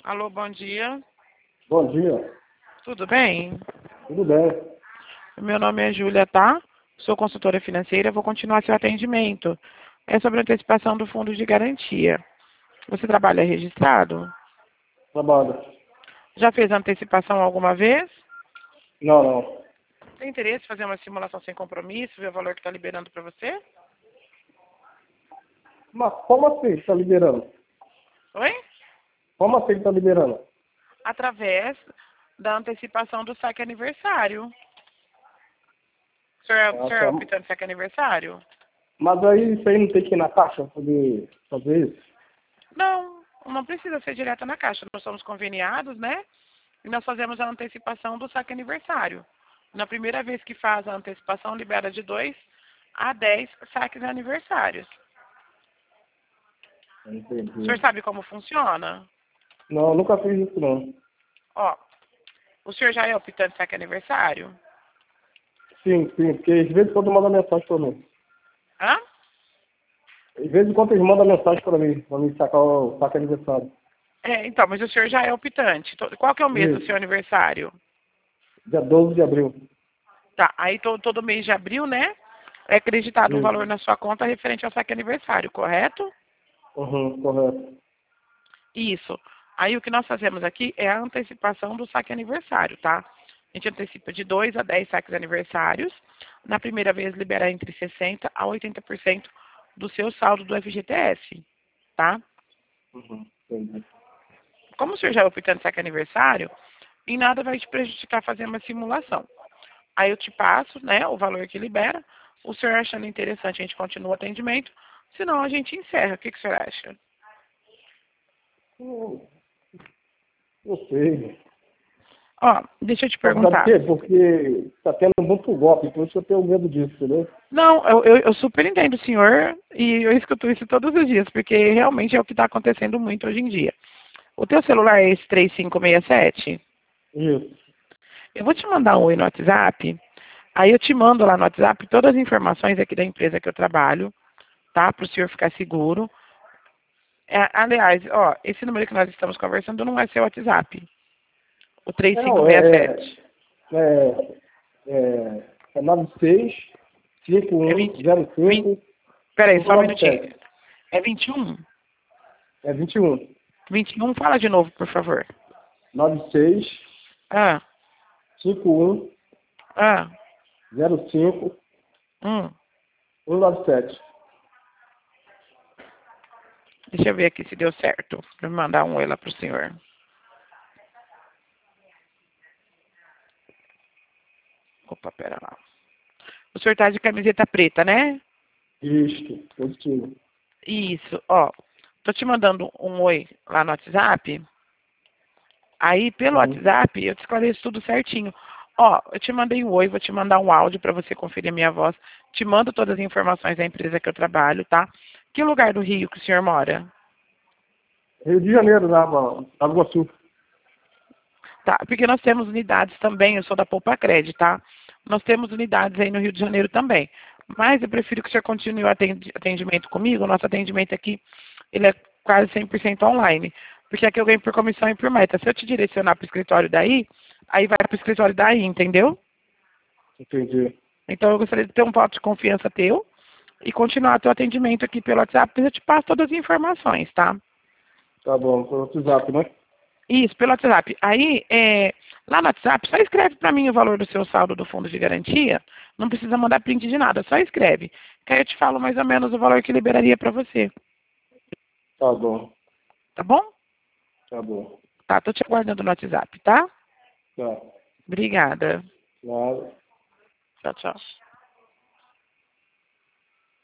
Alô, bom dia. Bom dia, Tudo bem? tudo bem? Meu nome é Júlia, tá? Sou consultora financeira, vou continuar seu atendimento. É sobre a antecipação do fundo de garantia. Você trabalha registrado? Trabalho. Já fez antecipação alguma vez? Não, não. Tem interesse em fazer uma simulação sem compromisso, ver o valor que está liberando para você? Mas como assim está liberando? Oi? Como assim está liberando? Através da antecipação do saque aniversário. O senhor é Tá. optante de saque aniversário? Mas aí isso aí não tem que ir na caixa para poder fazer isso? Não, não precisa ser direto na caixa. Nós somos conveniados, né? E nós fazemos a antecipação do saque aniversário. Na primeira vez que faz a antecipação, libera de 2 a 10 saques aniversários. O senhor Entendi. sabe como funciona? Não, nunca fiz isso não. Ó, o senhor já é optante de saque aniversário? Sim, sim, porque às vezes quando manda mensagem para mim. Hã? Às vezes quando eles mandam mensagem para mim sacar o saque aniversário. Então, mas o senhor já é optante. Qual que é o mês do Isso, seu aniversário? dia 12 de abril. Tá, aí todo mês de abril, né? É acreditado um valor Isso. na sua conta referente ao saque aniversário, correto? Uhum, correto. Isso. Aí o que nós fazemos aqui é a antecipação do saque aniversário, tá? A gente antecipa de 2 a 10 saques aniversários. Na primeira vez libera entre 60% a 80% do seu saldo do FGTS, tá? Uhum, entendi. Como o senhor já é optante de saque aniversário, em nada vai te prejudicar fazer uma simulação. Aí eu te passo, né, o valor que libera. O senhor achando interessante, a gente continua o atendimento. Senão a gente encerra. O que o senhor acha? Não sei. Ó, deixa eu te Sabe por perguntar. quê? Porque está tendo muito golpe, por isso eu tenho medo disso, entendeu? Não, eu super entendo o senhor e eu escuto isso todos os dias, porque realmente é o que está acontecendo muito hoje em dia. O teu celular é esse 3567? Isso. Eu vou te mandar um oi no WhatsApp, aí eu te mando lá no WhatsApp todas as informações aqui da empresa que eu trabalho, tá? Para o senhor ficar seguro. Aliás, ó, esse número que nós estamos conversando não é seu WhatsApp, o Não, 3567. é 96 É 20, 5105 peraí, só um minutinho. 597. É 21? É 21. 21, fala de novo, por favor. 96 Ah, 51 ah, 05 hum. 197. Deixa eu ver aqui se deu certo. Vou mandar um oi lá pro senhor. Opa, pera lá. O senhor tá de camiseta preta, né? Isto, positivo. Isso, ó. Tô te mandando um oi lá no WhatsApp. Aí, pelo Uhum. WhatsApp, eu te esclareço tudo certinho. Ó, eu te mandei um oi, vou te mandar um áudio para você conferir a minha voz. Te mando todas as informações da empresa que eu trabalho, tá? Que lugar do Rio que o senhor mora? Rio de Janeiro, Nova Iguaçu. Tá, porque nós temos unidades também, eu sou da Poupa Cred, tá? Nós temos unidades aí no Rio de Janeiro também. Mas eu prefiro que o senhor continue o atendimento comigo. O nosso atendimento aqui, ele é quase 100% online. Porque aqui eu ganho por comissão e por meta. Se eu te direcionar para o escritório daí, aí vai para o escritório daí, entendeu? Entendi. Então eu gostaria de ter um voto de confiança teu e continuar teu atendimento aqui pelo WhatsApp, porque eu te passo todas as informações, tá? Tá bom, pelo WhatsApp, né? Isso, pelo WhatsApp. Aí, lá no WhatsApp, só escreve para mim o valor do seu saldo do fundo de garantia. Não precisa mandar print de nada, só escreve. Que aí eu te falo mais ou menos o valor que liberaria para você. Tá bom, Tá bom? tá bom. Tá, tô te aguardando no WhatsApp, tá? Tá. Obrigada. Nada. Tchau, tchau.